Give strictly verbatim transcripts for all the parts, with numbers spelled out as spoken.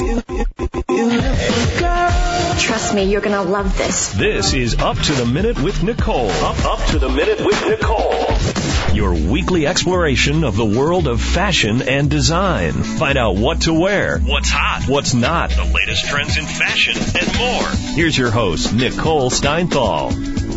Trust me, you're going to love this. This is Up to the Minute with Nicole. Up, up to the Minute with Nicole. Your weekly exploration of the world of fashion and design. Find out what to wear, what's hot, what's not, the latest trends in fashion, and more. Here's your host, Nicole Steinthal.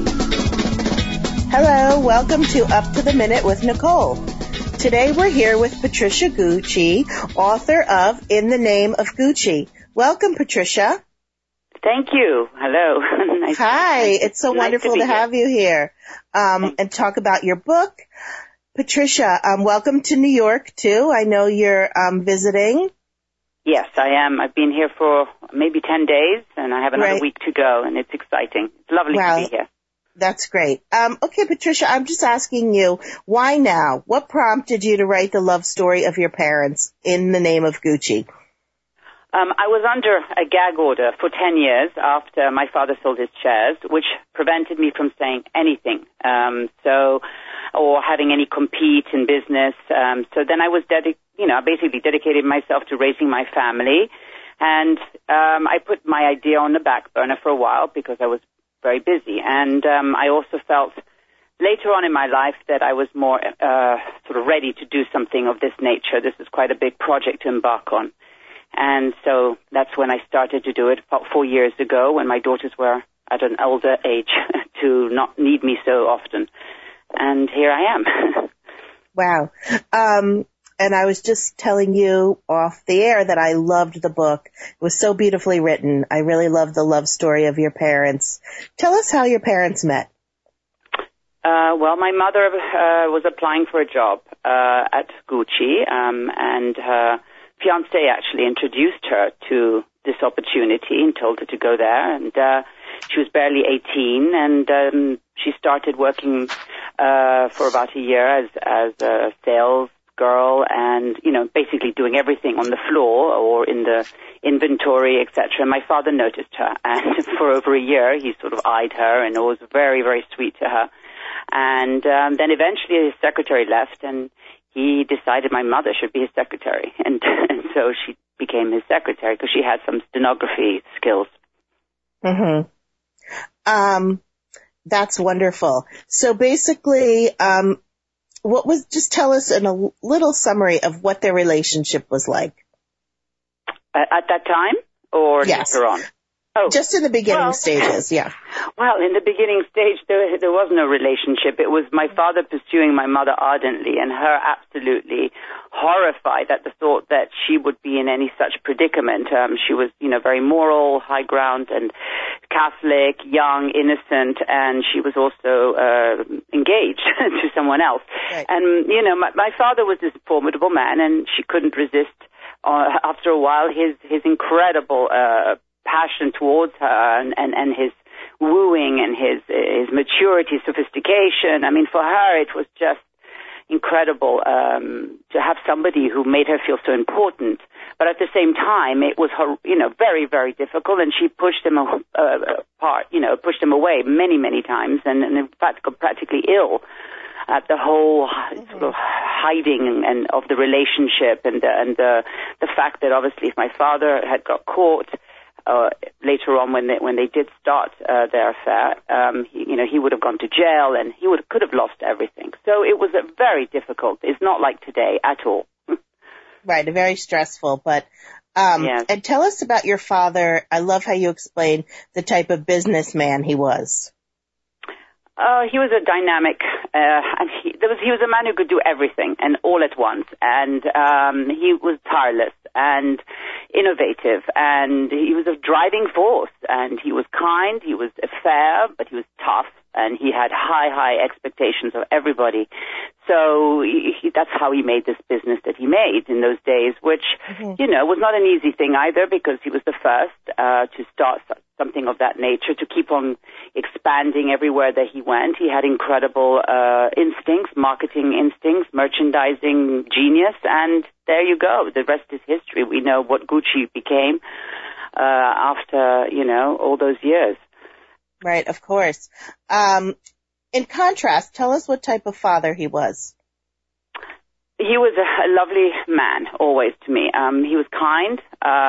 Hello, welcome to Up to the Minute with Nicole. Today we're here with Patricia Gucci, author of In the Name of Gucci. Welcome, Patricia. Thank you. Hello. nice Hi, it's so nice wonderful to, to have you here um, and talk about your book. Patricia, um, welcome to New York, too. I know you're um, visiting. Yes, I am. I've been here for maybe ten days, and I have another right. week to go, and it's exciting. It's lovely well, to be here. That's great. Um, okay, Patricia, I'm just asking you, why now? What prompted you to write the love story of your parents, In the Name of Gucci? Um, I was under a gag order for ten years after my father sold his shares, which prevented me from saying anything, um, so, or having any compete in business. Um, so then I was dedic- you know, I basically dedicated myself to raising my family, and um, I put my idea on the back burner for a while because I was very busy, and um, I also felt later on in my life that I was more uh, sort of ready to do something of this nature. This is quite a big project to embark on. And so that's when I started to do it about four years ago when my daughters were at an older age to not need me so often. And here I am. Wow. Um, and I was just telling you off the air that I loved the book. It was so beautifully written. I really loved the love story of your parents. Tell us how your parents met. Uh, well, my mother uh, was applying for a job uh, at Gucci, um, and her fiancé actually introduced her to this opportunity and told her to go there. And uh, she was barely eighteen, and um, she started working uh, for about a year as as a sales girl, and you know, basically doing everything on the floor or in the inventory, et cetera. My father noticed her, and for over a year, he sort of eyed her, and it was very, very sweet to her. And um, then eventually, his secretary left, and he decided my mother should be his secretary, and, and so she became his secretary because she had some stenography skills. Mm-hmm. Um, that's wonderful. So basically, um, what was? Just tell us in a little summary of what their relationship was like. At, at that time, or yes. later on? Oh. Just in the beginning well, stages, yeah. Well, in the beginning stage, there, there was no relationship. It was my father pursuing my mother ardently, and her absolutely horrified at the thought that she would be in any such predicament. Um, she was, you know, very moral, high ground, and Catholic, young, innocent, and she was also uh, engaged to someone else. Right. And, you know, my, my father was this formidable man, and she couldn't resist, uh, after a while, his, his incredible uh passion towards her, and, and, and his wooing and his his maturity, sophistication. I mean, for her, it was just incredible um, to have somebody who made her feel so important. But at the same time, it was her, you know, very, very difficult, and she pushed him uh, apart, you know, pushed him away many, many times, and, and in fact got practically ill at the whole mm-hmm. sort of hiding and of the relationship, and the, and the the fact that obviously if my father had got caught. Uh, later on, when they when they did start uh, their affair, um, he, you know, he would have gone to jail, and he would could have lost everything. So it was a very difficult. It's not like today at all. Right, very stressful. But um, yes. And tell us about your father. I love how you explain the type of businessman he was. Uh, he was a dynamic, uh, and he, there was, he was a man who could do everything and all at once, and um, he was tireless and innovative, and he was a driving force, and he was kind, he was fair, but he was tough, and he had high, high expectations of everybody. So he, he, that's how he made this business that he made in those days, which, mm-hmm. you know, was not an easy thing either, because he was the first uh, to start something of that nature, to keep on expanding everywhere that he went. He had incredible uh, instincts, marketing instincts, merchandising genius, and there you go. The rest is history. We know what Gucci became uh, after, you know, all those years. Right, of course. Um, in contrast, tell us what type of father he was. He was a, a lovely man, always, to me. Um, he was kind. Um,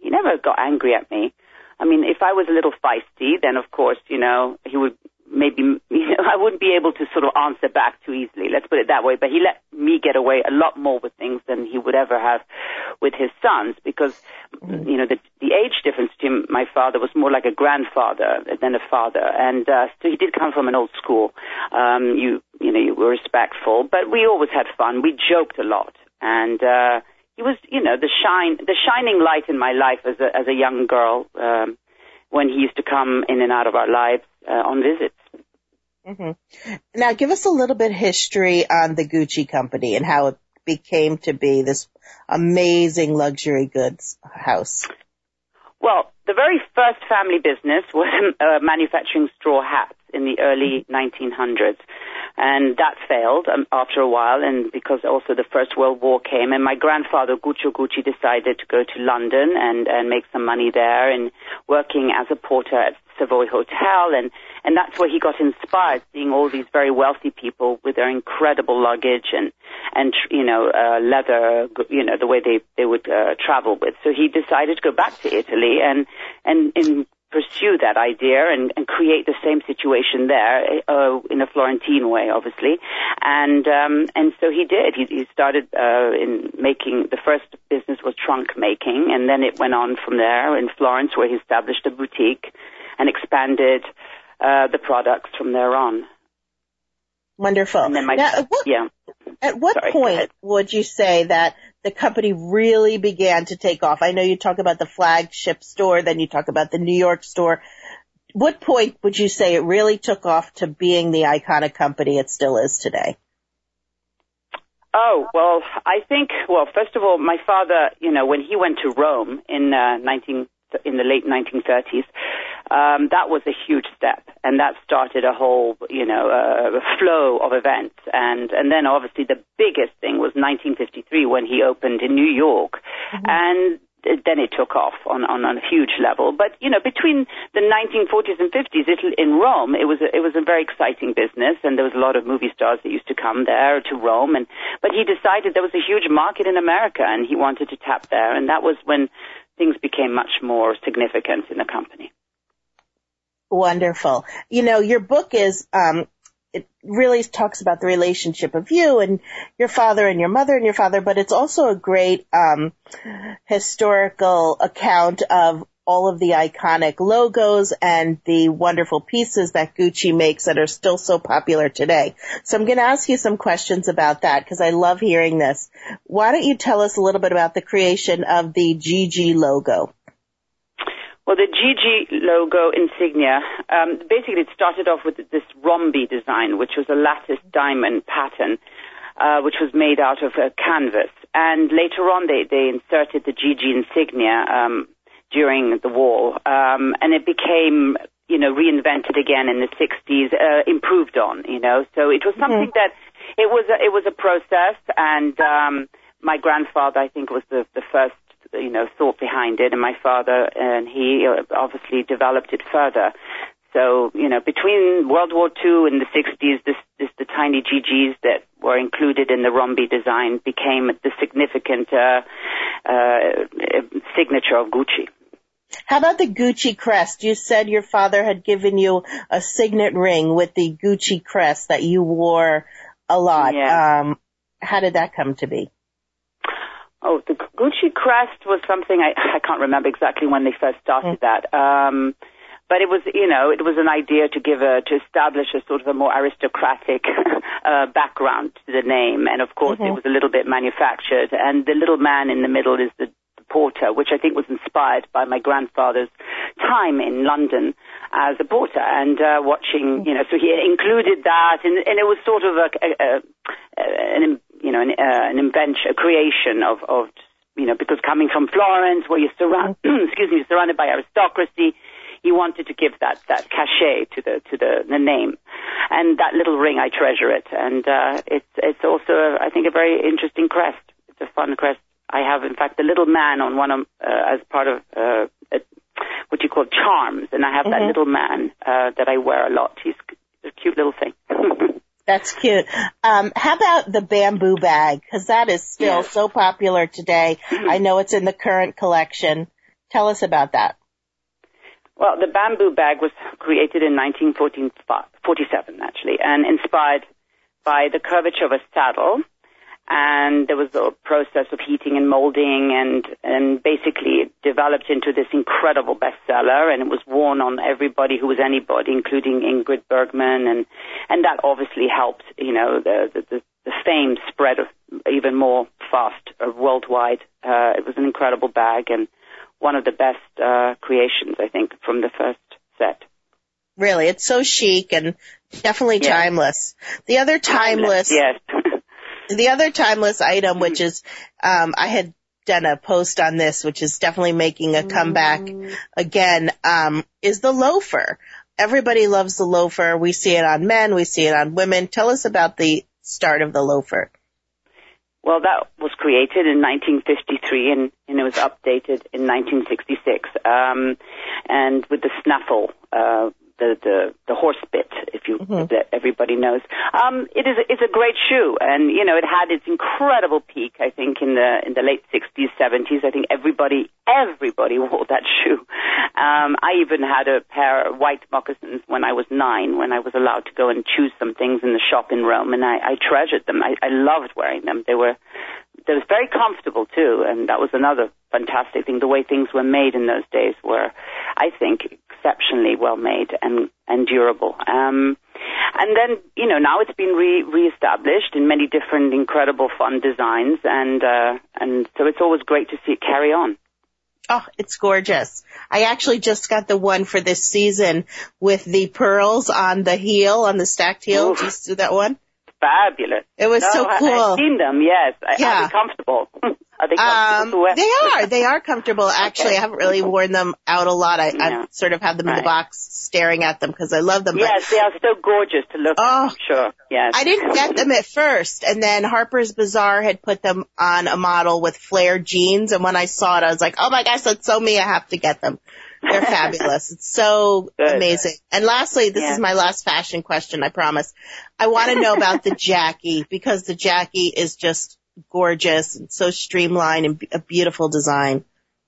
he never got angry at me. I mean, if I was a little feisty, then of course, you know, he would maybe, you know, I wouldn't be able to sort of answer back too easily. Let's put it that way. But he let me get away a lot more with things than he would ever have with his sons, because, you know, the, the age difference to my father was more like a grandfather than a father. And, uh, so he did come from an old school. Um, you, you know, you were respectful, but we always had fun. We joked a lot. And, uh, he was, you know, the shine, the shining light in my life as a, as a young girl, um, when he used to come in and out of our lives, uh, on visits. Mm-hmm. Now, give us a little bit of history on the Gucci company and how it became to be this amazing luxury goods house. Well, the very first family business was uh, manufacturing straw hats in the early nineteen hundreds. And that failed um, after a while, and because also the First World War came, and my grandfather, Guccio Gucci, decided to go to London and, and make some money there, and working as a porter at Savoy Hotel, and, and that's where he got inspired, seeing all these very wealthy people with their incredible luggage and, and you know, uh, leather, you know, the way they, they would uh, travel with. So he decided to go back to Italy and, and in pursue that idea and, and create the same situation there, uh, in a Florentine way, obviously. And, um, and so he did. He, he started, uh, in making, the first business was trunk making, and then it went on from there in Florence, where he established a boutique and expanded, uh, the products from there on. Wonderful. And then my, now, at what, yeah. At what Sorry, point would you say that the company really began to take off? I know you talk about the flagship store, then you talk about the New York store. What point would you say it really took off to being the iconic company it still is today? Oh, well, I think, well, first of all, my father, you know, when he went to Rome in uh, nineteen in the late nineteen thirties, um, that was a huge step, and that started a whole, you know, uh, flow of events. And and then obviously the biggest thing was nineteen fifty-three when he opened in New York, mm-hmm. and then it took off on, on, on a huge level. But, you know, between the nineteen forties and fifties, it, in Rome, it was a, it was a very exciting business, and there was a lot of movie stars that used to come there to Rome. And but he decided there was a huge market in America, and he wanted to tap there, and that was when things became much more significant in the company. Wonderful. You know, your book is, um, it really talks about the relationship of you and your father and your mother and your father, but it's also a great, um, historical account of all of the iconic logos and the wonderful pieces that Gucci makes that are still so popular today. So I'm going to ask you some questions about that because I love hearing this. Why don't you tell us a little bit about the creation of the G G logo? Well, the G G logo insignia, um, basically it started off with this rhombi design, which was a lattice diamond pattern, uh, which was made out of a canvas. And later on they, they inserted the G G insignia, um, during the war, um, and it became, you know, reinvented again in the sixties, uh, improved on, you know. So it was something mm-hmm. that it was a, it was a process, and um, my grandfather, I think, was the, the first, you know, thought behind it, and my father, and he obviously developed it further. So, you know, between World War Two and the sixties, this, this the tiny G Gs that were included in the rhombi design became the significant uh, uh, signature of Gucci. How about the Gucci crest? You said your father had given you a signet ring with the Gucci crest that you wore a lot. Yeah. Um, how did that come to be? Oh, the Gucci crest was something I, I can't remember exactly when they first started mm. that. Um, but it was, you know, it was an idea to give a, to establish a sort of a more aristocratic uh, background to the name. And of course, mm-hmm. it was a little bit manufactured. And the little man in the middle is the porter, which I think was inspired by my grandfather's time in London as a porter and uh, watching, you know, so he included that, and, and it was sort of a, a, a an, you know, an, uh, an invention, a creation of, of, you know, because coming from Florence, where you're surrounded, excuse me, you're surrounded by aristocracy, he wanted to give that, that cachet to the, to the, the name. And that little ring, I treasure it. And, uh, it's, it's also, I think, a very interesting crest. It's a fun crest. I have, in fact, the little man on one of, uh, as part of, uh, a, what you call charms. And I have mm-hmm. that little man, uh, that I wear a lot. He's a cute little thing. That's cute. Um, how about the bamboo bag? Because that is still yes. so popular today. Mm-hmm. I know it's in the current collection. Tell us about that. Well, the bamboo bag was created in nineteen forty-seven, actually, and inspired by the curvature of a saddle. And there was a process of heating and molding, and, and basically it developed into this incredible bestseller, and it was worn on everybody who was anybody, including Ingrid Bergman, and, and that obviously helped, you know, the, the, the fame spread even more fast uh, worldwide. Uh, it was an incredible bag and one of the best uh, creations, I think, from the first set. Really, it's so chic and definitely yes. timeless. The other timeless... timeless yes. The other timeless item, which is, um, I had done a post on this, which is definitely making a comeback again, um, is the loafer. Everybody loves the loafer. We see it on men. We see it on women. Tell us about the start of the loafer. Well, that was created in nineteen fifty-three, and, and it was updated in nineteen sixty-six. Um, and with the snaffle, uh, the, the, the horse bit, if you, mm-hmm. that everybody knows. Um, it is, a, it's a great shoe. And, you know, it had its incredible peak, I think, in the, in the late sixties, seventies. I think everybody, everybody wore that shoe. Um, I even had a pair of white moccasins when I was nine, when I was allowed to go and choose some things in the shop in Rome. And I, I treasured them. I, I loved wearing them. They were, they was very comfortable too. And that was another fantastic thing. The way things were made in those days were, I think, exceptionally well made and, and durable. Um, and then, you know, now it's been re- reestablished in many different incredible fun designs, and uh, and so it's always great to see it carry on. Oh, it's gorgeous. I actually just got the one for this season with the pearls on the heel, on the stacked heel. Did you see that one? Fabulous. It was no, so cool. I, I've seen them, yes. Yeah. Are they comfortable? Are they comfortable um, to wear? They are. They are comfortable. Actually, okay. I haven't really worn them out a lot. I, yeah. I sort of have them right. in the box staring at them because I love them. Yes, but, they are so gorgeous to look oh, at, I'm sure. Yes. I didn't get them at first, and then Harper's Bazaar had put them on a model with flared jeans, and when I saw it, I was like, oh my gosh, that's so me. I have to get them. They're fabulous. It's so Good. amazing. And lastly, this yeah. is my last fashion question, I promise. I want to know about the Jackie, because the Jackie is just gorgeous and so streamlined and a beautiful design.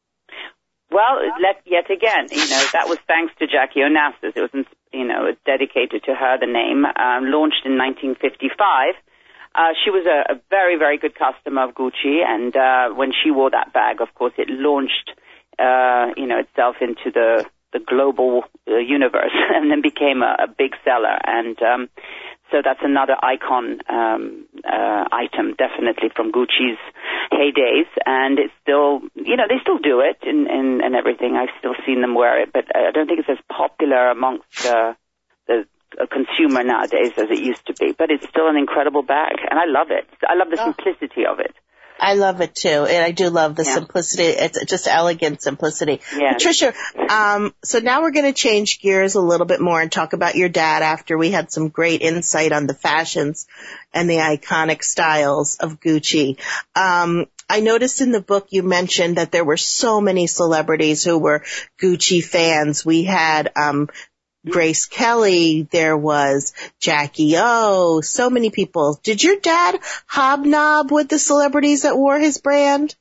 Well, let, yet again, you know, that was thanks to Jackie Onassis. It was, you know, it's dedicated to her, the name, um, launched in nineteen fifty-five. Uh, she was a, a very, very good customer of Gucci, and uh, when she wore that bag, of course, it launched Uh, you know, itself into the, the global uh, universe and then became a, a big seller. And um, so that's another icon um, uh, item, definitely from Gucci's heydays. And it's still, you know, they still do it and, and, and everything. I've still seen them wear it, but I don't think it's as popular amongst uh, the a consumer nowadays as it used to be. But it's still an incredible bag, and I love it. I love the oh. simplicity of it. I love it too, and I do love the yeah. simplicity. It's just elegant simplicity. Yeah. Patricia, um, so now we're going to change gears a little bit more and talk about your dad after we had some great insight on the fashions and the iconic styles of Gucci. Um, I noticed in the book you mentioned that there were so many celebrities who were Gucci fans. We had um Grace Kelly, there was Jackie O, so many people. Did your dad hobnob with the celebrities that wore his brand?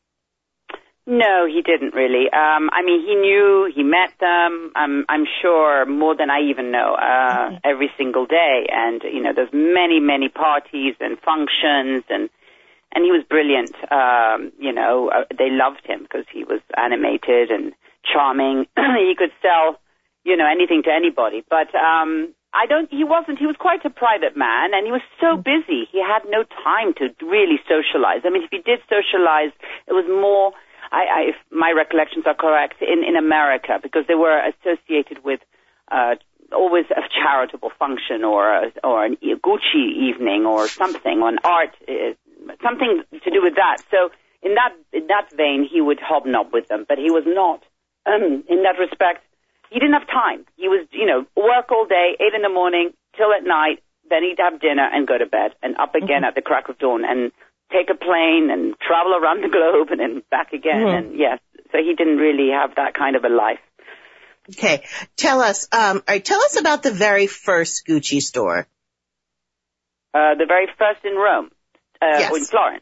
No, he didn't really. Um, I mean, he knew, he met them, um, I'm sure more than I even know, uh, mm-hmm. every single day. And, you know, there's many, many parties and functions, and and he was brilliant. Um, you know, uh, they loved him because he was animated and charming. He could sell, you know, anything to anybody. But um, I don't, he wasn't, he was quite a private man, and he was so busy. He had no time to really socialize. I mean, if he did socialize, it was more, I, I, if my recollections are correct, in, in America, because they were associated with uh, always a charitable function or a, or a Gucci evening or something, or an art, uh, something to do with that. So in that, in that vein, he would hobnob with them, but he was not, um, in that respect, he didn't have time. He was, you know, work all day, eight in the morning till at night, then he'd have dinner and go to bed, and up again mm-hmm. at the crack of dawn, and take a plane and travel around the globe and then back again. Mm-hmm. And yes, so he didn't really have that kind of a life. Okay, tell us, um, all right, tell us about the very first Gucci store. Uh, the very first in Rome, uh, yes. or in Florence.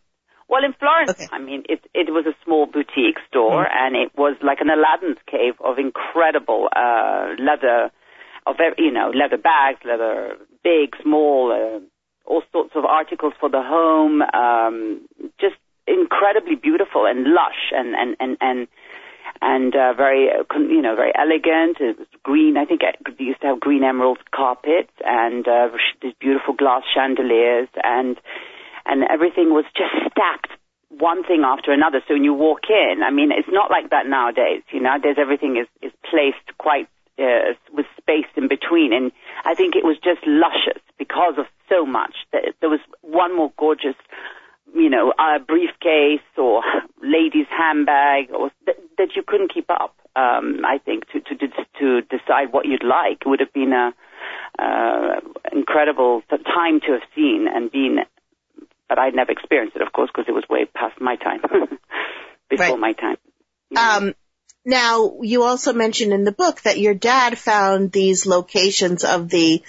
Well, in Florence, Okay. I mean, it it was a small boutique store, mm. and it was like an Aladdin's cave of incredible uh, leather, of every, you know, leather bags, leather big, small, uh, all sorts of articles for the home, um, just incredibly beautiful and lush and and and and. And uh, very, you know, very elegant. It was green. I think they used to have green emerald carpets and uh, these beautiful glass chandeliers, and and everything was just stacked one thing after another. So when you walk in, I mean, it's not like that nowadays. You know, there's everything is is placed quite uh, with space in between, and I think it was just luscious because of so much. There was one more gorgeous, you know, a briefcase or lady's handbag, or th- that you couldn't keep up. Um, I think to, to to decide what you'd like, it would have been a uh, incredible time to have seen and been. But I'd never experienced it, of course, because it was way past my time, before right. my time. Yeah. Um, now, you also mentioned in the book that your dad found these locations of the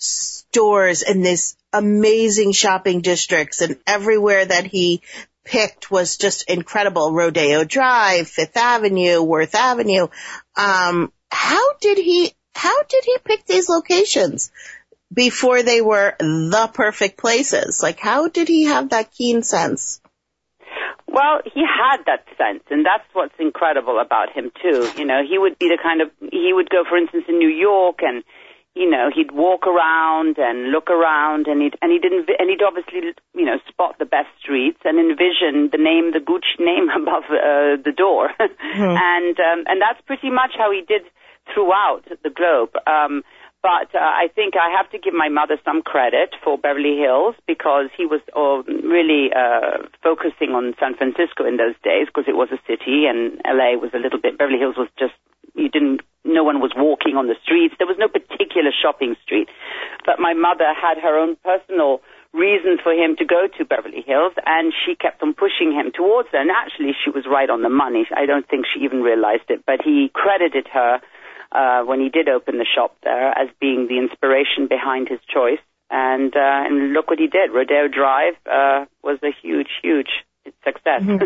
stores in these amazing shopping districts, and everywhere that he picked was just incredible. Rodeo Drive, Fifth Avenue, Worth Avenue. Um, how did he, how did he pick these locations before they were the perfect places? Like, how did he have that keen sense? Well, he had that sense, and that's what's incredible about him, too. You know, he would be the kind of, he would go, for instance, in New York, and, you know, he'd walk around and look around, and he'd, and he didn't, and he'd obviously, you know, spot the best streets and envision the name, the Gucci name above uh, the door. Mm-hmm. And, um, and that's pretty much how he did throughout the globe. Um, But uh, I think I have to give my mother some credit for Beverly Hills, because he was uh, really uh, focusing on San Francisco in those days, because it was a city, and L A was a little bit, Beverly Hills was just, you didn't, no one was walking on the streets. There was no particular shopping street. But my mother had her own personal reasons for him to go to Beverly Hills, and she kept on pushing him towards it. And actually, she was right on the money. I don't think she even realized it, but he credited her Uh, when he did open the shop there as being the inspiration behind his choice. And uh, and look what he did. Rodeo Drive uh, was a huge, huge success. Mm-hmm.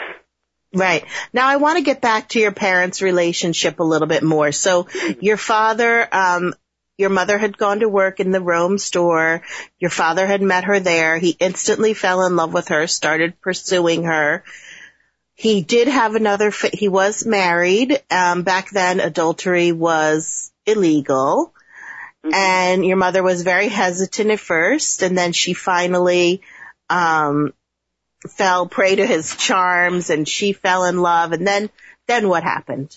Right. Now I want to get back to your parents' relationship a little bit more. So your father, um, your mother had gone to work in the Rome store. Your father had met her there. He instantly fell in love with her, started pursuing her. He did have another, he was married. Um, back then, adultery was illegal. Mm-hmm. And your mother was very hesitant at first, and then she finally um, fell prey to his charms, and she fell in love. And then, then what happened?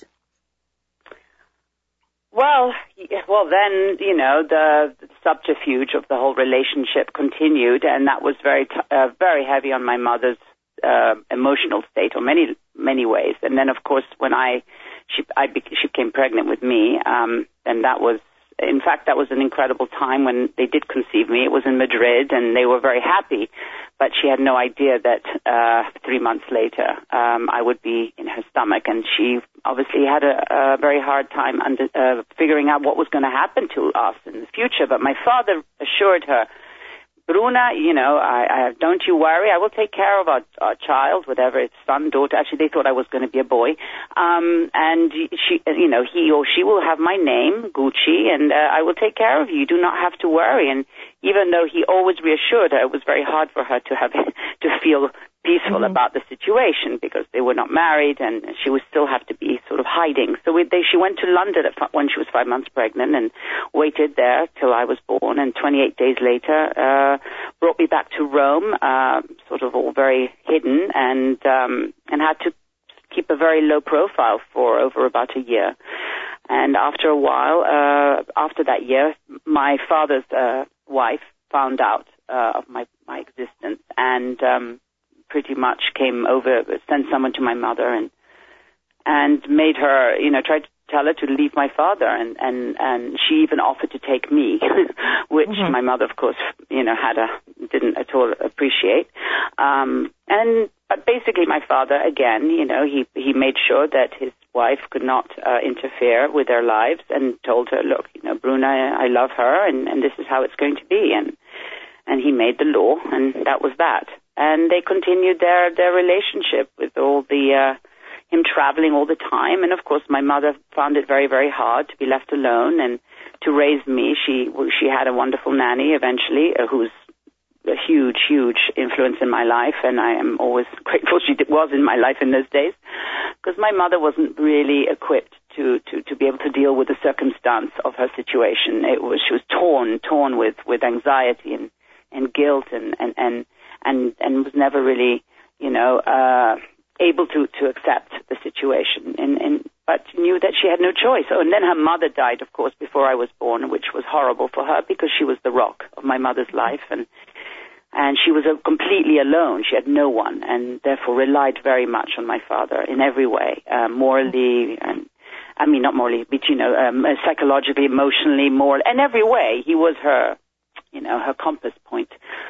Well, well, then, you know, the, the subterfuge of the whole relationship continued, and that was very, t- uh, very heavy on my mother's Uh, emotional state, or many many ways. And then, of course, when I she I be, she became pregnant with me, um, and that was, in fact, that was an incredible time when they did conceive me. It was in Madrid, and they were very happy, but she had no idea that uh, three months later um, I would be in her stomach, and she obviously had a, a very hard time under, uh, figuring out what was going to happen to us in the future. But my father assured her, Bruna, you know, I, I, don't you worry. I will take care of our, our child, whatever it's son, daughter. Actually, they thought I was going to be a boy. Um, and she, you know, he or she will have my name, Gucci, and uh, I will take care of you. You do not have to worry. And even though he always reassured her, it was very hard for her to have to feel peaceful mm-hmm. about the situation, because they were not married, and she would still have to be sort of hiding. So we, they, she went to London at, when she was five months pregnant, and waited there till I was born, and twenty-eight days later uh, brought me back to Rome, uh, sort of all very hidden, and um, and had to keep a very low profile for over about a year. And after a while, uh, after that year, my father's uh, wife found out uh, of my, my existence, and um, pretty much came over, sent someone to my mother, and and made her, you know, tried to tell her to leave my father, and and and she even offered to take me, which mm-hmm. my mother, of course, you know, had a didn't at all appreciate. Um, and but basically, my father, again, you know, he he made sure that his wife could not uh, interfere with their lives, and told her, look, you know, Bruna, I love her, and and this is how it's going to be, and and he made the law, and that was that. and they continued their, their relationship with all the, uh, him traveling all the time. And of course, my mother found it very, very hard to be left alone and to raise me. She, she had a wonderful nanny eventually, uh, who's a huge, huge influence in my life, and I am always grateful she was in my life in those days, because my mother wasn't really equipped to, to, to be able to deal with the circumstance of her situation. It was, she was torn, torn with, with anxiety and, and guilt and, and, and, and, and was never really, you know, uh, able to, to accept the situation, and, and, but knew that she had no choice. Oh, and then her mother died, of course, before I was born, which was horrible for her because she was the rock of my mother's life, and And she was uh, completely alone. She had no one, and therefore relied very much on my father in every way, uh, morally, and I mean not morally, but you know, um, psychologically, emotionally, moral, in every way. He was her, you know, her compass point.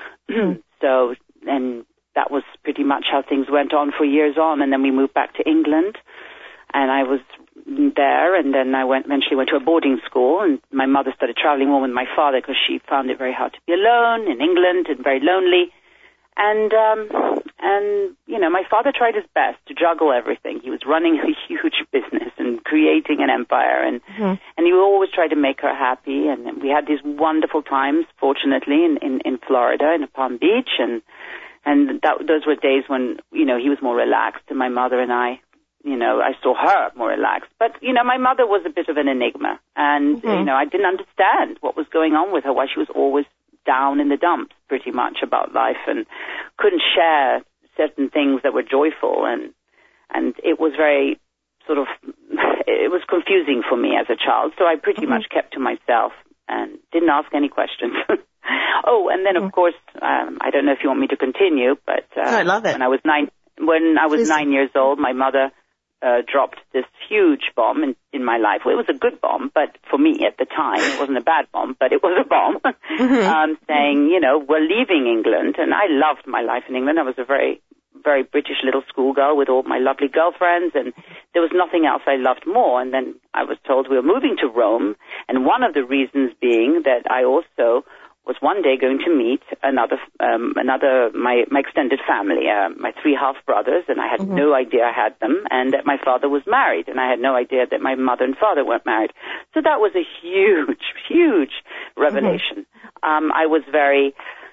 So, and that was pretty much how things went on for years on. And then we moved back to England, and I was there, and then I went eventually went to a boarding school, and my mother started traveling more with my father because she found it very hard to be alone in England and very lonely. And um, and you know, my father tried his best to juggle everything. He was running a huge business and creating an empire, and mm-hmm. and he would always try to make her happy. And we had these wonderful times, fortunately, in in, in Florida, in Palm Beach, and and that, those were days when you know he was more relaxed, and my mother and I. You know, I saw her more relaxed. But, you know, my mother was a bit of an enigma. And, mm-hmm. you know, I didn't understand what was going on with her, why she was always down in the dumps pretty much about life and couldn't share certain things that were joyful. And, and it was very sort of, it was confusing for me as a child. So I pretty mm-hmm. much kept to myself and didn't ask any questions. Oh, and then, mm-hmm. of course, um, I don't know if you want me to continue, but uh, oh, I love it. when I was nine, when I was Please. nine years old, my mother Uh, dropped this huge bomb in, in my life. Well, it was a good bomb, but for me at the time, it wasn't a bad bomb, but it was a bomb, mm-hmm. um, saying, you know, we're leaving England. And I loved my life in England. I was a very, very British little schoolgirl with all my lovely girlfriends, and there was nothing else I loved more. And then I was told we were moving to Rome, and one of the reasons being that I also was one day going to meet another, um, another, my, my extended family, uh, my three half brothers, and I had mm-hmm. no idea I had them, and that my father was married, and I had no idea that my mother and father weren't married. So that was a huge, huge revelation. Mm-hmm. Um, I was very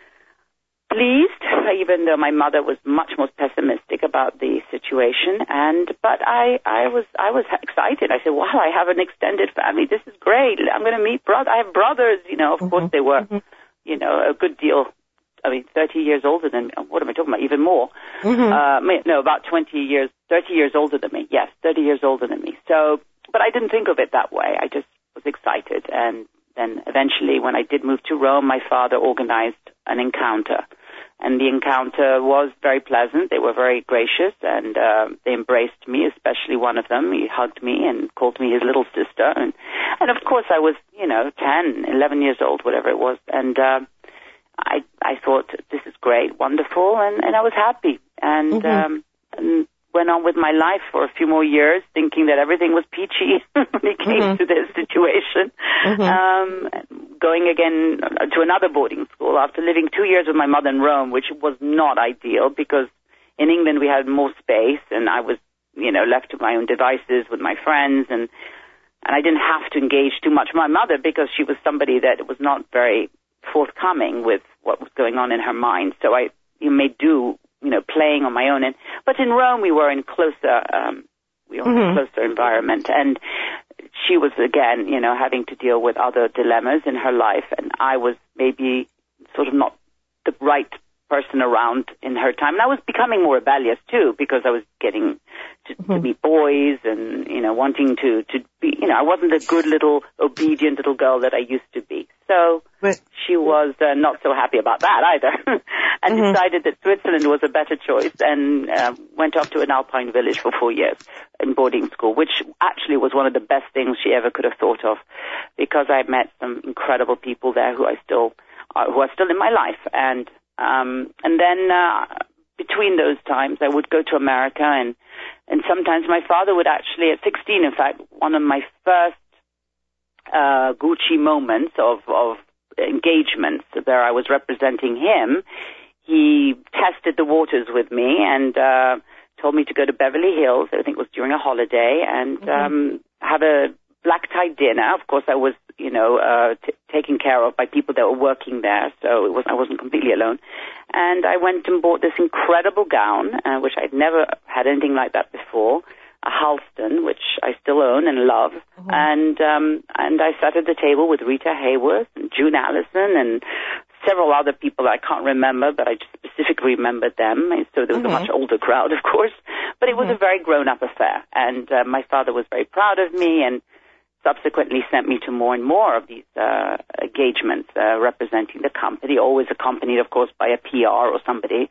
pleased, even though my mother was much more pessimistic about the situation, and, but I, I was, I was excited. I said, wow, I have an extended family. This is great. I'm going to meet brothers. I have brothers, you know, of mm-hmm. course they were. Mm-hmm. You know, a good deal, I mean, thirty years older than me. What am I talking about? Even more. Mm-hmm. Uh, no, about twenty years, thirty years older than me. Yes, thirty years older than me. So, but I didn't think of it that way. I just was excited. And then eventually when I did move to Rome, my father organized an encounter. And the encounter was very pleasant. They were very gracious, and uh, they embraced me, especially one of them. He hugged me and called me his little sister. And, and of course, I was, you know, ten, eleven years old, whatever it was. And uh, I I thought, this is great, wonderful, and, and I was happy. And, mm-hmm. um, and went on with my life for a few more years, thinking that everything was peachy when it came mm-hmm. to this situation. Mm-hmm. Um, going again to another boarding school after living two years with my mother in Rome, which was not ideal because in England we had more space and I was, you know, left to my own devices with my friends, and and I didn't have to engage too much with my mother because she was somebody that was not very forthcoming with what was going on in her mind. So I you made do, you know, playing on my own. And but in Rome we were in closer, um, we were mm-hmm. in a closer environment, and she was again, you know, having to deal with other dilemmas in her life, and I was maybe sort of not the right person around in her time. And I was becoming more rebellious too because I was getting to, mm-hmm. to meet boys and, you know, wanting to, to be, you know, I wasn't the good little obedient little girl that I used to be. So right. she was uh, not so happy about that either and mm-hmm. decided that Switzerland was a better choice and uh, went off to an alpine village for four years in boarding school, which actually was one of the best things she ever could have thought of because I met some incredible people there who I still, uh, who are still in my life. And Um, and then uh, between those times, I would go to America, and, and sometimes my father would actually, at sixteen, in fact, one of my first uh, Gucci moments of, of engagements, there I was representing him, he tested the waters with me and uh, told me to go to Beverly Hills. I think it was during a holiday, and mm-hmm. um, have a black tie dinner. Of course, I was, you know, uh, t- taken care of by people that were working there, so it was I wasn't completely alone. And I went and bought this incredible gown, uh, which I'd never had anything like that before, a Halston, which I still own and love. Mm-hmm. And um, and I sat at the table with Rita Hayworth and June Allison and several other people I can't remember, but I just specifically remembered them. So there was mm-hmm. a much older crowd, of course. But it was mm-hmm. a very grown-up affair. And uh, my father was very proud of me and subsequently sent me to more and more of these uh, engagements uh, representing the company, always accompanied, of course, by a P R or somebody.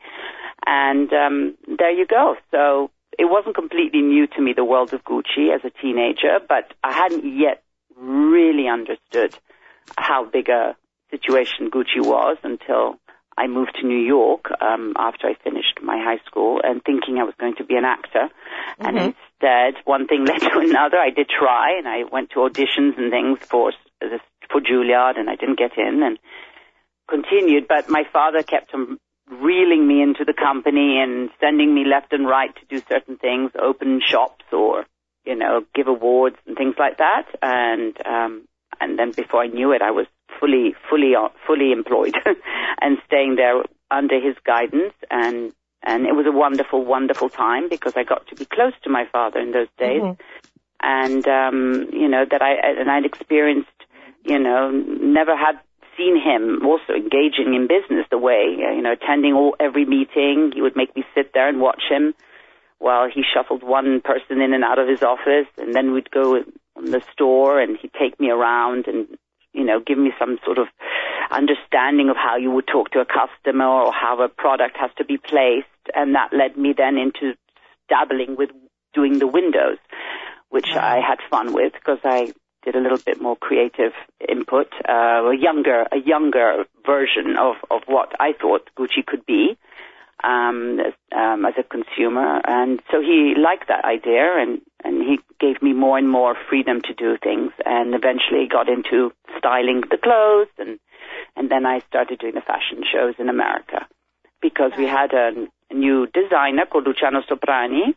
And um, there you go. So it wasn't completely new to me, the world of Gucci as a teenager, but I hadn't yet really understood how big a situation Gucci was until I moved to New York um, after I finished my high school and thinking I was going to be an actor. Mm-hmm. And instead, one thing led to another. I did try, and I went to auditions and things for for Juilliard, and I didn't get in and continued. But my father kept on reeling me into the company and sending me left and right to do certain things, open shops or, you know, give awards and things like that. And um, and then before I knew it, I was fully, fully, fully employed and staying there under his guidance. And, and it was a wonderful, wonderful time because I got to be close to my father in those days. Mm-hmm. And, um, you know, that I, and I'd experienced, you know, never had seen him also engaging in business the way, you know, attending all, every meeting. He would make me sit there and watch him while he shuffled one person in and out of his office. And then we'd go in the store and he'd take me around and, you know, give me some sort of understanding of how you would talk to a customer or how a product has to be placed. And that led me then into dabbling with doing the windows, which I had fun with because I did a little bit more creative input, uh, a younger, a younger version of, of what I thought Gucci could be, um, um, as a consumer. And so he liked that idea and, and he gave me more and more freedom to do things and eventually got into styling the clothes and, and then I started doing the fashion shows in America because we had a, a new designer called Luciano Soprani,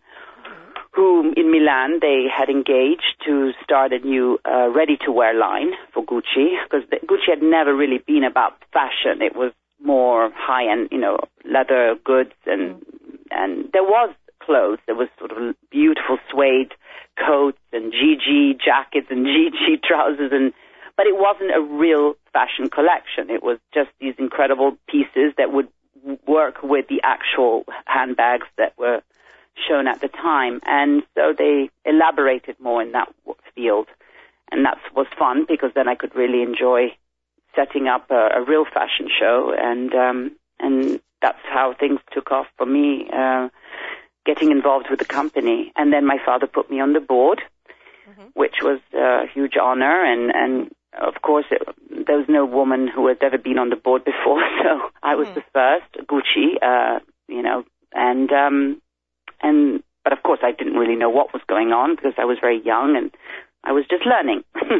whom in Milan they had engaged to start a new uh, ready-to-wear line for Gucci, because Gucci had never really been about fashion. It was more high-end, you know, leather goods, and and there was clothes. There was sort of beautiful suede coats and G G jackets and G G trousers, and but it wasn't a real fashion collection. It was just these incredible pieces that would work with the actual handbags that were shown at the time, and so they elaborated more in that field, and that was fun because then I could really enjoy setting up a, a real fashion show, and um, and that's how things took off for me, uh, getting involved with the company. And then my father put me on the board, mm-hmm. which was a huge honor, and and of course it, there was no woman who had ever been on the board before, so I was mm-hmm. the first, Gucci, uh, you know, and um, And, but of course I didn't really know what was going on because I was very young and I was just learning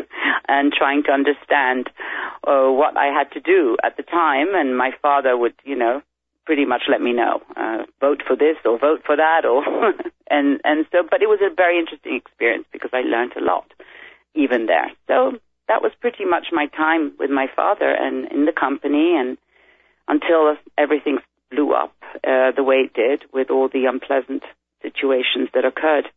and trying to understand uh, what I had to do at the time. And my father would, you know, pretty much let me know, uh, vote for this or vote for that, or and and so. But it was a very interesting experience because I learned a lot even there. So that was pretty much my time with my father and in the company, and until everything blew up uh, the way it did with all the unpleasant situations that occurred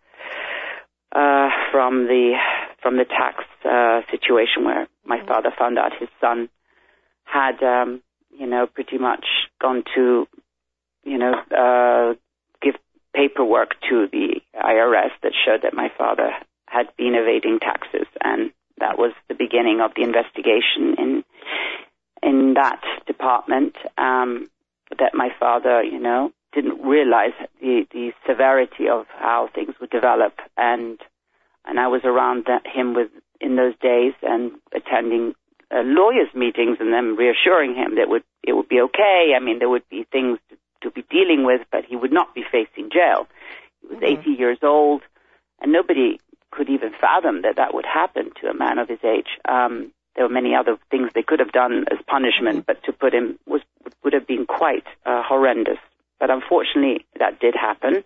uh, from the from the tax uh, situation where my father found out his son had, um, you know, pretty much gone to, you know, uh, give paperwork to the I R S that showed that my father had been evading taxes, and that was the beginning of the investigation in in that department. Um, that my father, you know, didn't realize the, the severity of how things would develop. And and I was around that, him with in those days and attending uh, lawyers' meetings and them reassuring him that would it would be okay. I mean, there would be things to, to be dealing with, but he would not be facing jail. He was mm-hmm. eighty years old, and nobody could even fathom that that would happen to a man of his age. Um, there were many other things they could have done as punishment, mm-hmm. but to put him was would would have been quite uh, horrendous. But unfortunately, that did happen.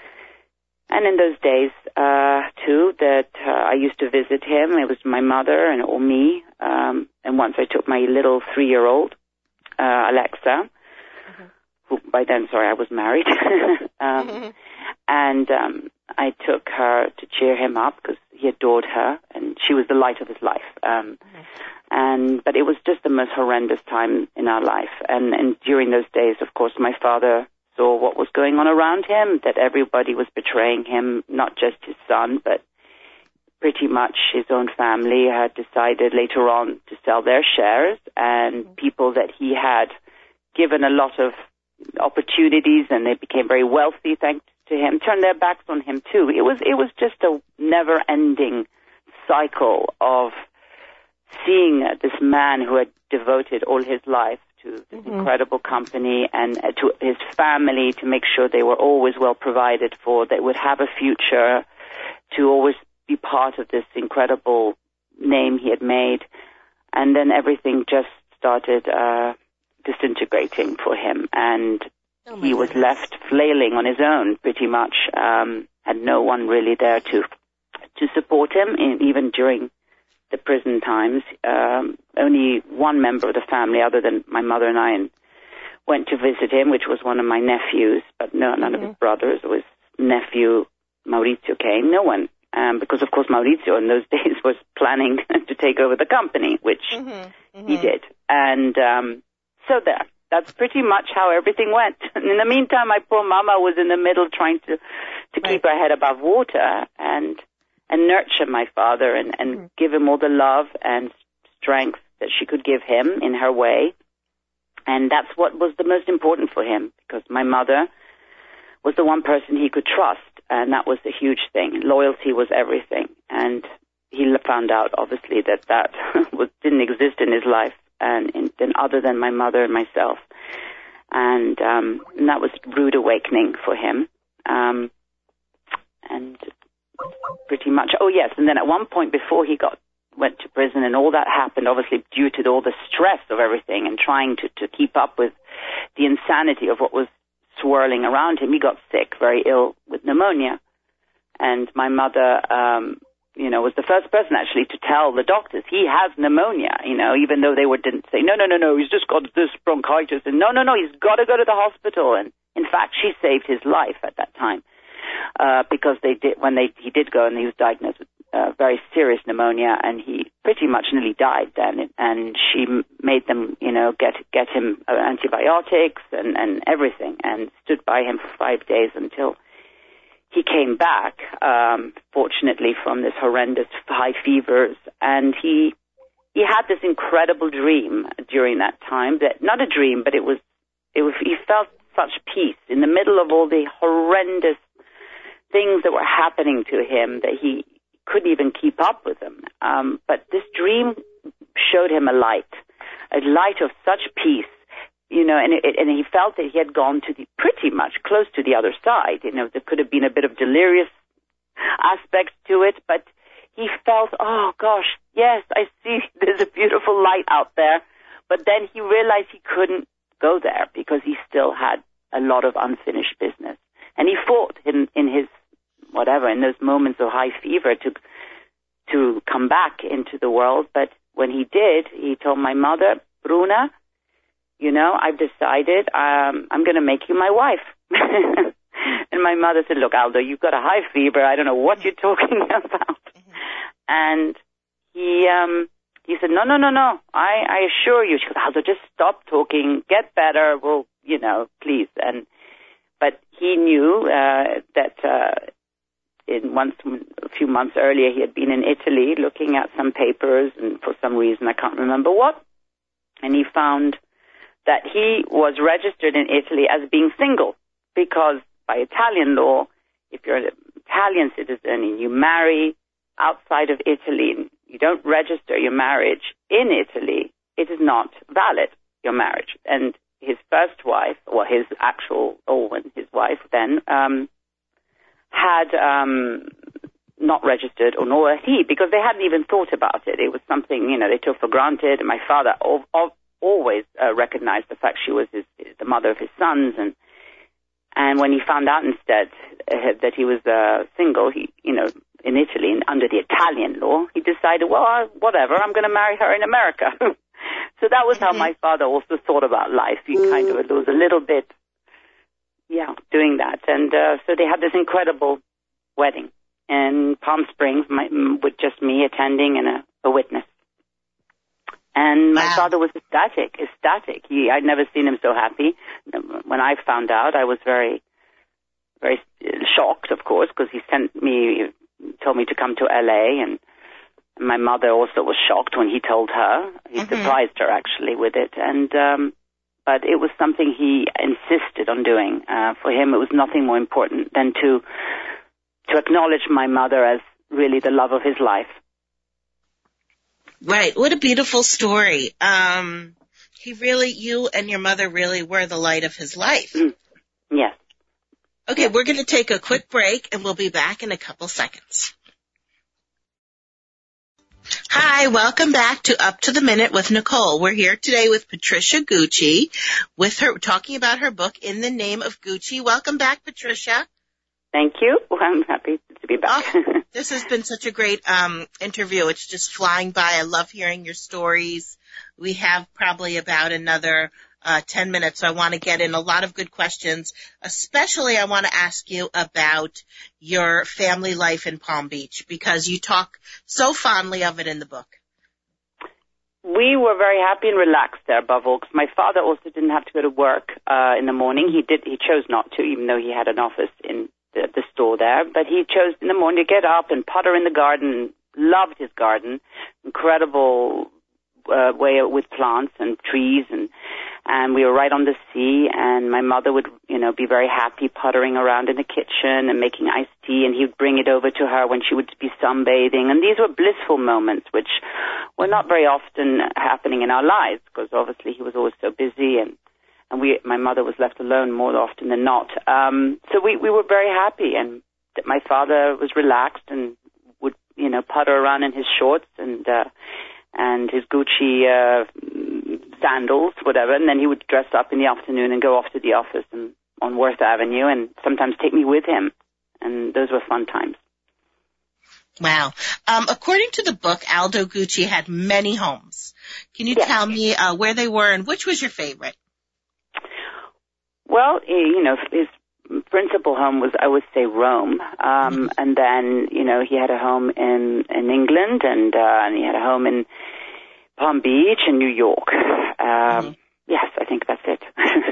And in those days, uh, too, that uh, I used to visit him. It was my mother and or me. Um, and once I took my little three-year-old, uh, Alexa, mm-hmm. who by then, sorry, I was married. um, mm-hmm. And um, I took her to cheer him up because he adored her, and she was the light of his life. Um, mm-hmm. And but it was just the most horrendous time in our life. And, and during those days, of course, my father saw what was going on around him, that everybody was betraying him, not just his son, but pretty much his own family had decided later on to sell their shares, and mm-hmm. people that he had given a lot of opportunities and they became very wealthy thanks to him, turned their backs on him too. It was it was just a never-ending cycle of seeing this man who had devoted all his life to this mm-hmm. incredible company and uh, to his family, to make sure they were always well provided for, they would have a future, to always be part of this incredible name he had made. And then everything just started uh, disintegrating for him, and oh he was goodness. left flailing on his own pretty much, um, had no one really there to to support him, in, even during the prison times. Um, only one member of the family, other than my mother and I, and went to visit him, which was one of my nephews, but no, none mm-hmm. of his brothers. It was nephew Maurizio came. No one, um, because of course Maurizio in those days was planning to take over the company, which mm-hmm. Mm-hmm. he did. And um, so there, that's pretty much how everything went. And in the meantime, my poor mama was in the middle trying to to right. keep her head above water and and nurture my father and, and mm-hmm. give him all the love and strength that she could give him in her way. And that's what was the most important for him, because my mother was the one person he could trust, and that was the huge thing. Loyalty was everything. And he found out, obviously, that that was, didn't exist in his life, and in, in, other than my mother and myself. And, um, and that was rude awakening for him. Um, and pretty much, oh yes, and then at one point before he got went to prison and all that happened, obviously due to all the stress of everything and trying to, to keep up with the insanity of what was swirling around him, he got sick, very ill with pneumonia. And my mother, um, you know, was the first person actually to tell the doctors he has pneumonia, you know, even though they were, didn't say, no, no, no, no, he's just got this bronchitis. And no, no, no, he's got to go to the hospital. And in fact, she saved his life at that time. Uh, because they did, when they, he did go and he was diagnosed with uh, very serious pneumonia, and he pretty much nearly died then. And she made them, you know, get get him uh, antibiotics and, and everything, and stood by him for five days until he came back, um, fortunately, from this horrendous high fevers. And he he had this incredible dream during that time. That not a dream, but it was it was he felt such peace in the middle of all the horrendous things that were happening to him, that he couldn't even keep up with them. Um, but this dream showed him a light, a light of such peace, you know, and, it, and he felt that he had gone to the pretty much close to the other side. You know, there could have been a bit of delirious aspects to it, but he felt, oh gosh, yes, I see there's a beautiful light out there. But then he realized he couldn't go there because he still had a lot of unfinished business. And he fought in, in his whatever, in those moments of high fever to to come back into the world. But when he did, he told my mother, Bruna, you know, I've decided um, I'm going to make you my wife. And my mother said, look, Aldo, you've got a high fever. I don't know what you're talking about. Mm-hmm. And he um, he said, no, no, no, no, I, I assure you. She goes, Aldo, just stop talking, get better, well, you know, please. And but he knew uh, that uh, in once a few months earlier he had been in Italy looking at some papers, and for some reason I can't remember what, and he found that he was registered in Italy as being single, because by Italian law, if you're an Italian citizen and you marry outside of Italy and you don't register your marriage in Italy, it is not valid, your marriage. And his first wife, or his actual, oh, his wife then, um, had um, not registered, or nor he, because they hadn't even thought about it. It was something, you know, they took for granted. And my father, all, all, always uh, recognized the fact she was his, the mother of his sons, and and when he found out instead uh, that he was uh, single, he, you know, in Italy, under the Italian law, he decided, well, uh, whatever, I'm going to marry her in America. So that was how mm-hmm. my father also thought about life. He kind of was a little bit, yeah, doing that. And uh, so they had this incredible wedding in Palm Springs my, with just me attending and a, a witness. And my wow. father was ecstatic, ecstatic. He, I'd never seen him so happy. When I found out, I was very, very shocked, of course, because he sent me, told me to come to L A, and my mother also was shocked when he told her. He mm-hmm. surprised her, actually, with it. And um, but it was something he insisted on doing. Uh, for him, it was nothing more important than to to acknowledge my mother as really the love of his life. Right. What a beautiful story. Um, he really, you and your mother really were the light of his life. Mm. Yes. Okay, yes. We're going to take a quick break, and we'll be back in a couple seconds. Hi, welcome back to Up to the Minute with Nicole. We're here today with Patricia Gucci, with her talking about her book, In the Name of Gucci. Welcome back, Patricia. Thank you. Well, I'm happy to be back. Oh, this has been such a great um, interview. It's just flying by. I love hearing your stories. We have probably about another uh, ten minutes, so I want to get in a lot of good questions. Especially I want to ask you about your family life in Palm Beach, because you talk so fondly of it in the book. We were very happy and relaxed there, above all, because my father also didn't have to go to work uh, in the morning. He did. He chose not to, even though he had an office in the, the store there. But he chose in the morning to get up and putter in the garden. Loved his garden. Incredible uh, way with plants and trees, and and we were right on the sea. And my mother would, you know, be very happy puttering around in the kitchen and making iced tea, and he would bring it over to her when she would be sunbathing. And these were blissful moments, which were not very often happening in our lives, because obviously he was always so busy, and and we, my mother was left alone more often than not. Um, so we, we were very happy, and that my father was relaxed and would, you know, putter around in his shorts and uh, and his Gucci uh, sandals, whatever, and then he would dress up in the afternoon and go off to the office and on Worth Avenue, and sometimes take me with him, and those were fun times. Wow. Um, according to the book, Aldo Gucci had many homes. Can you yes. tell me uh, where they were and which was your favorite? Well, you know, his principal home was, I would say, Rome. Um, mm-hmm. And then, you know, he had a home in, in England, and, uh, and he had a home in Palm Beach and New York. Um, mm-hmm. Yes, I think that's it.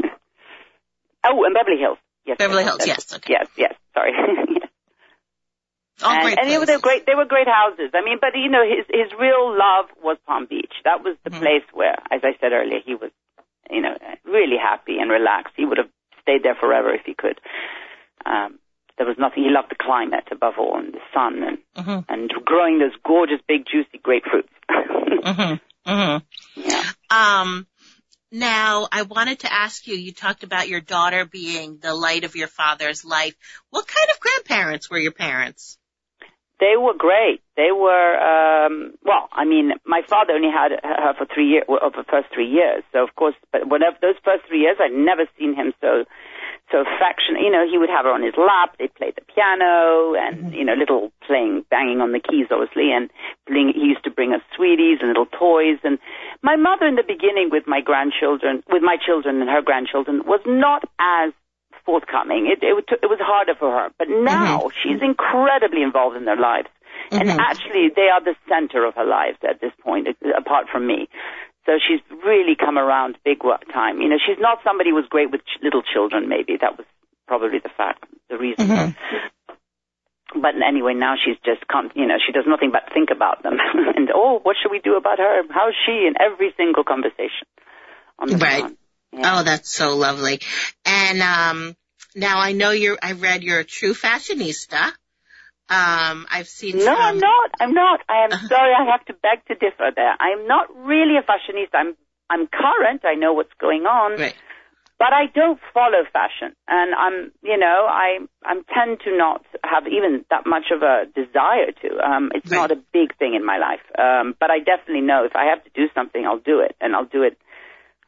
Oh, and Beverly Hills. Yes, Beverly Hills, yes. Okay. Yes, yes, sorry. Yes. All and great and they were, they were great. They were great houses. I mean, but you know, his his real love was Palm Beach. That was the mm-hmm. place where, as I said earlier, he was, you know, really happy and relaxed. He would have stayed there forever if he could. Um, there was nothing. He loved the climate above all, and the sun, and mm-hmm. and growing those gorgeous, big, juicy grapefruits. mm-hmm. Mm-hmm. Yeah. Um. Now, I wanted to ask you, you talked about your daughter being the light of your father's life. What kind of grandparents were your parents? They were great. They were, um, well, I mean, my father only had her for three years, over the first three years. So, of course, but whenever those first three years, I'd never seen him so, so affectionate. You know, he would have her on his lap. They'd play the piano and, mm-hmm. you know, little playing, banging on the keys, obviously. And bring, he used to bring us sweeties and little toys. And my mother in the beginning with my grandchildren, with my children and her grandchildren, was not as forthcoming. It, it, it was harder for her. But now mm-hmm. she's incredibly involved in their lives. Mm-hmm. And actually, they are the center of her lives at this point, apart from me. So she's really come around big time. You know, she's not somebody who was great with ch- little children, maybe. That was probably the fact, the reason. Mm-hmm. But anyway, now she's just, you know, she does nothing but think about them. And, oh, what should we do about her? How's she? In every single conversation on the right. phone. Yeah. Oh, that's so lovely. And um, now I know you're, I read you're a true fashionista. Um, I've seen No, some... I'm not. I'm not. I am sorry. I have to beg to differ there. I'm not really a fashionista. I'm, I'm current. I know what's going on. Right. But I don't follow fashion. And I'm, you know, I, I tend to not have even that much of a desire to. Um, it's right. not a big thing in my life. Um, but I definitely know if I have to do something, I'll do it. And I'll do it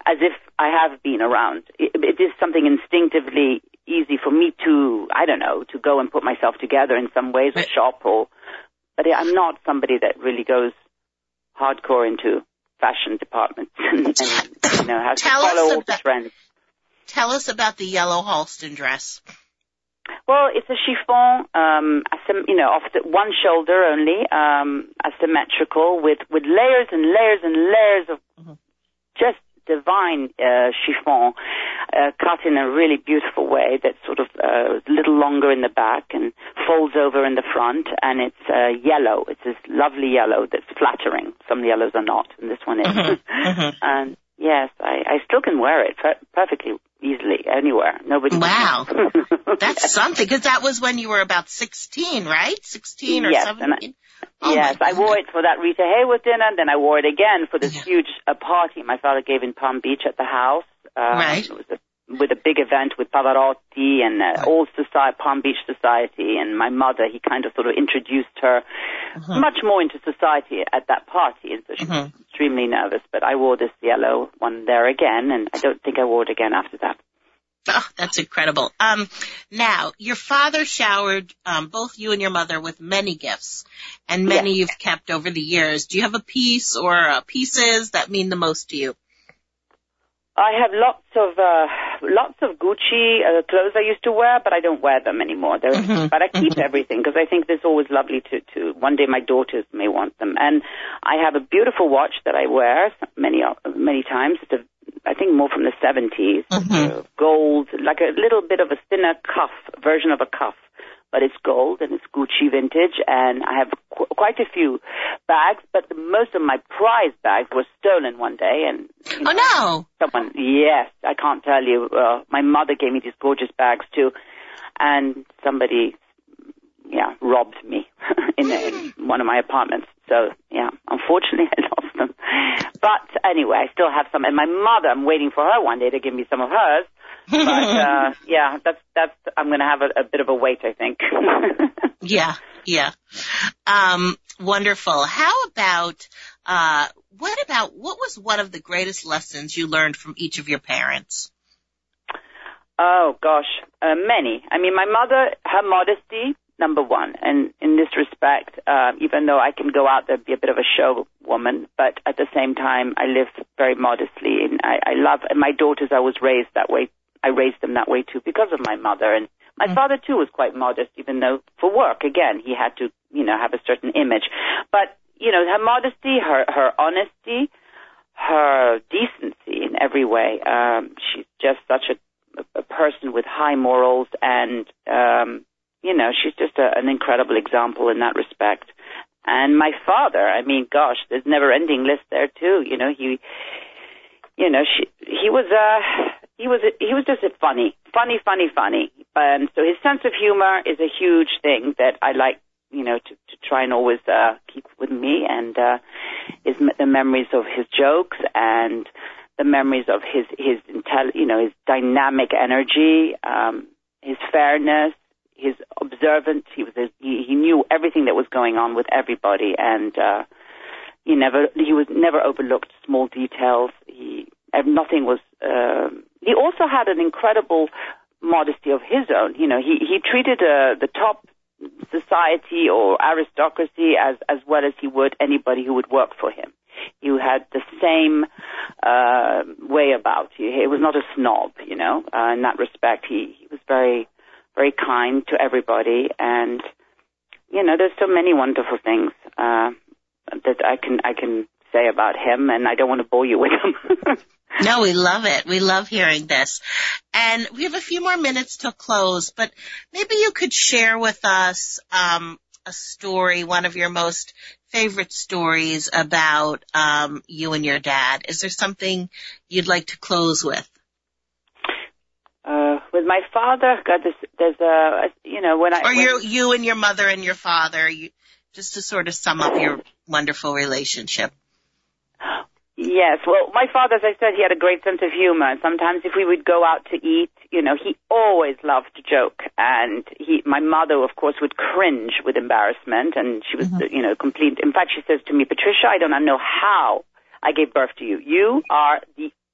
as if I have been around. It, it is something instinctively easy for me to, I don't know, to go and put myself together in some ways, or shop, or, but I'm not somebody that really goes hardcore into fashion departments and, and you know, has Tell to follow us all about, the trends. Tell us about the yellow Halston dress. Well, it's a chiffon, um, asym- you know, off the one shoulder only, um, asymmetrical, with, with layers and layers and layers of mm-hmm. just divine uh, chiffon, uh, cut in a really beautiful way that's sort of uh, a little longer in the back and folds over in the front, and it's uh, yellow. It's this lovely yellow that's flattering. Some yellows are not, and this one is. Mm-hmm. Mm-hmm. And yes, I, I still can wear it per- perfectly easily anywhere. Nobody. Wow, that's yes. something, because that was when you were about sixteen, right? Sixteen or yes, seventeen. Oh yes, I wore it for that Rita Hayworth dinner, and then I wore it again for this yeah. huge uh, party my father gave in Palm Beach at the house. Um, right. It was a, with a big event with Pavarotti and uh, right. all society, Palm Beach society, and my mother. He kind of sort of introduced her uh-huh. much more into society at that party, and so she uh-huh. was extremely nervous. But I wore this yellow one there again, and I don't think I wore it again after that. Oh, that's incredible. Um, now, your father showered um, both you and your mother with many gifts, and many yes. you've kept over the years. Do you have a piece or uh, pieces that mean the most to you? I have lots of uh, lots of Gucci uh, clothes I used to wear, but I don't wear them anymore. Mm-hmm. But I keep mm-hmm. everything because I think it's always lovely to, to. One day my daughters may want them, and I have a beautiful watch that I wear many many times. It's a I think more from the seventies, mm-hmm. uh, gold, like a little bit of a thinner cuff, version of a cuff, but it's gold and it's Gucci vintage, and I have qu- quite a few bags, but the, most of my prized bags were stolen one day, and you know, oh no! Someone, yes, I can't tell you. Uh, my mother gave me these gorgeous bags too, and somebody, yeah, robbed me in, a, in one of my apartments. So, yeah, unfortunately I lost them. But anyway, I still have some. And my mother, I'm waiting for her one day to give me some of hers. But, uh, yeah, that's, that's, I'm going to have a, a bit of a wait, I think. yeah, yeah. Um, wonderful. How about, uh, what about, what was one of the greatest lessons you learned from each of your parents? Oh, gosh, uh, many. I mean, my mother, her modesty, number one. And in this respect, uh, even though I can go out there and be a bit of a show woman, but at the same time, I live very modestly. And I, I love, and my daughters, I was raised that way. I raised them that way too because of my mother. And my mm-hmm. father too was quite modest, even though for work, again, he had to, you know, have a certain image. But, you know, her modesty, her, her honesty, her decency in every way. Um, she's just such a, a person with high morals, and, um, you know, she's just a, an incredible example in that respect. And my father, I mean, gosh, there's never-ending list there too. You know, he, you know, she, he was, uh, he was, he was just a funny, funny, funny, funny. And so his sense of humor is a huge thing that I like, you know, to, to try and always uh, keep with me. And uh, his the memories of his jokes and the memories of his his intel, you know, his dynamic energy, um, his fairness. His observant, he was, he, he knew everything that was going on with everybody, and uh, he never, he was never overlooked small details. He, nothing was. Uh, he also had an incredible modesty of his own. You know, he he treated uh, the top society or aristocracy as as well as he would anybody who would work for him. He had the same uh, way about you. He was not a snob, you know. Uh, in that respect, he, he was very. very kind to everybody, and you know, there's so many wonderful things uh, that I can I can say about him, and I don't want to bore you with them. No, we love it. We love hearing this, and we have a few more minutes to close. But maybe you could share with us um, a story, one of your most favorite stories about um, you and your dad. Is there something you'd like to close with? Uh, with my father, God, there's, there's a, you know, when I... Or when, you, you and your mother and your father, you, just to sort of sum up your wonderful relationship. Yes, well, my father, as I said, he had a great sense of humor. And sometimes if we would go out to eat, you know, he always loved to joke. And he, my mother, of course, would cringe with embarrassment. And she was, mm-hmm. you know, complete... In fact, she says to me, Patricia, I don't know how I gave birth to you. You are the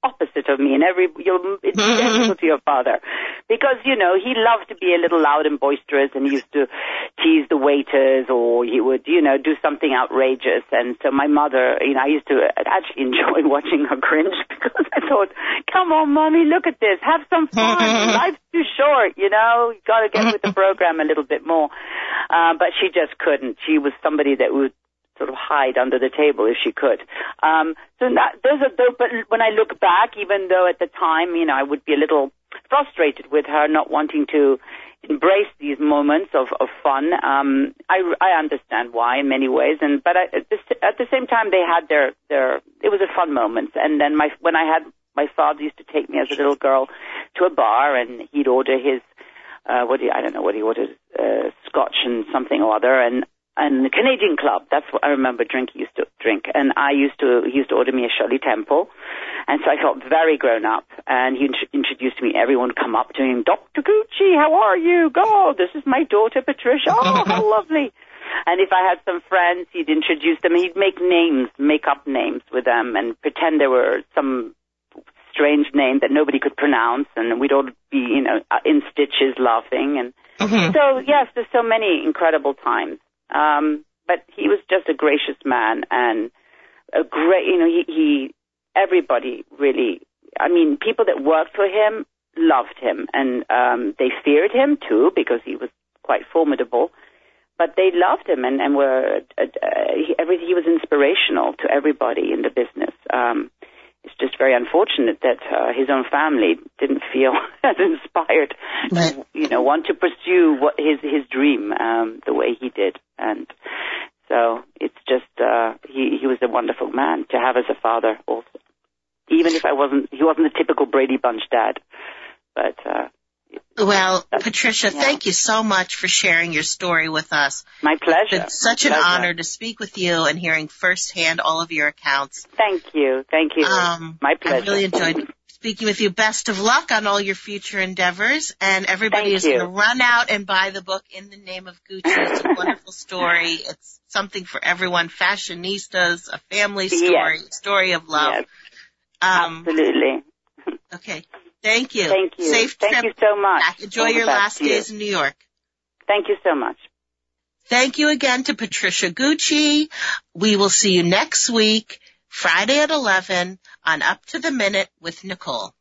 opposite of me, and every you're identical to your father, because you know he loved to be a little loud and boisterous, and he used to tease the waiters, or he would you know do something outrageous. And so my mother, you know, I used to actually enjoy watching her cringe because I thought, "Come on, mommy, look at this, have some fun. Life's too short, you know. You got to get with the program a little bit more." Uh, but she just couldn't. She was somebody that would sort of hide under the table if she could. Um, so that, those are, those, but when I look back, even though at the time, you know, I would be a little frustrated with her not wanting to embrace these moments of, of fun, um, I, I understand why in many ways. And but I, at, the, at the same time, they had their their. It was a fun moment. And then my when I had my father used to take me as a little girl to a bar, and he'd order his uh, what do you, I don't know what he ordered, uh, scotch and something or other, and. And the Canadian Club, that's what I remember drink used to drink. And I used to, he used to order me a Shirley Temple. And so I felt very grown up. And he int- introduced me, everyone would come up to him, Doctor Gucci, how are you? God, this is my daughter Patricia. Oh, how lovely. And if I had some friends, he'd introduce them. He'd make names, make up names with them and pretend there were some strange name that nobody could pronounce. And we'd all be, you know, in stitches laughing. And mm-hmm. so, yes, there's so many incredible times. Um, but he was just a gracious man and a great, you know, he, he, everybody really, I mean, people that worked for him loved him, and um, they feared him too because he was quite formidable, but they loved him and, and were, uh, uh, he, every, he was inspirational to everybody in the business. Um, it's just very unfortunate that uh, his own family didn't feel as inspired right. to, you know, want to pursue what his his dream um, the way he did. And so it's just uh, he he was a wonderful man to have as a father also. Even if I wasn't, he wasn't a typical Brady Bunch dad, but. Uh, Well, Patricia, yeah. thank you so much for sharing your story with us. My pleasure. It's such My an pleasure. honor to speak with you and hearing firsthand all of your accounts. Thank you. Thank you. Um, My pleasure. I really enjoyed speaking with you. Best of luck on all your future endeavors. And everybody Thank is you. going to run out and buy the book In the Name of Gucci. It's a wonderful story. It's something for everyone. Fashionistas, a family story, Yes. story of love. Yes. Um, Absolutely. Okay. Thank you. Thank you. Safe Thank trip you so much. back. Enjoy All your the best last to you. days in New York. Thank you so much. Thank you again to Patricia Gucci. We will see you next week, Friday at eleven on Up to the Minute with Nicole.